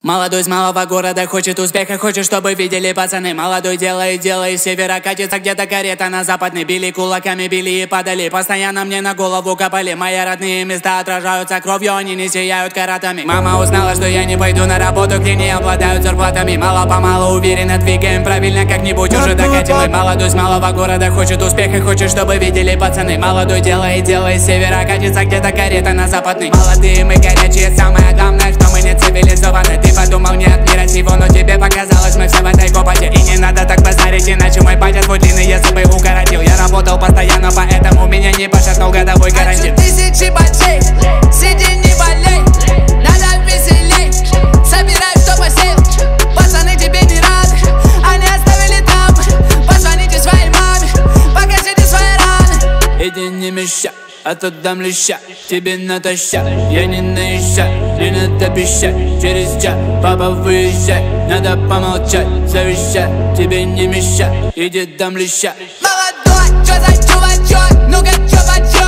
Молодой с малого города хочет успеха, хочет, чтобы видели пацаны. Молодой делает дело из севера, катится где-то карета на западный. Били кулаками, били и падали, постоянно мне на голову копали. Мои родные места отражаются кровью, они не сияют каратами. Мама узнала, что я не пойду на работу, где не обладают зарплатами. Мало-помалу уверенно двигаем правильно, как-нибудь уже докатилы. Молодой с малого города хочет успеха, хочет, чтобы видели пацаны. Молодой делает дело из севера, катится где-то карета на западный. Молодые мы горячие, самое главное, что мы не цивилизованы. Ты подумал не от мира сего, но тебе показалось, мы все в этой копоте. И не надо так базарить, иначе мой батя твой длинные зубы укоротил. Я работал постоянно, поэтому меня не пошатнул годовой карантин. Тысячи батей, сиди не болей, надо веселей, собирай, что посеял. Пацаны тебе не рады, они оставили там. Позвоните своей маме, покажите свои раны. Иди не мешай, а то дам леща, тебе натощак. Я не наезжай, не надо пищать. Через час, папа выезжай, надо помолчать. Завещать, тебе не мешай, иди дам леща. Молодой, чё за чувачок, ну-ка чё почёт.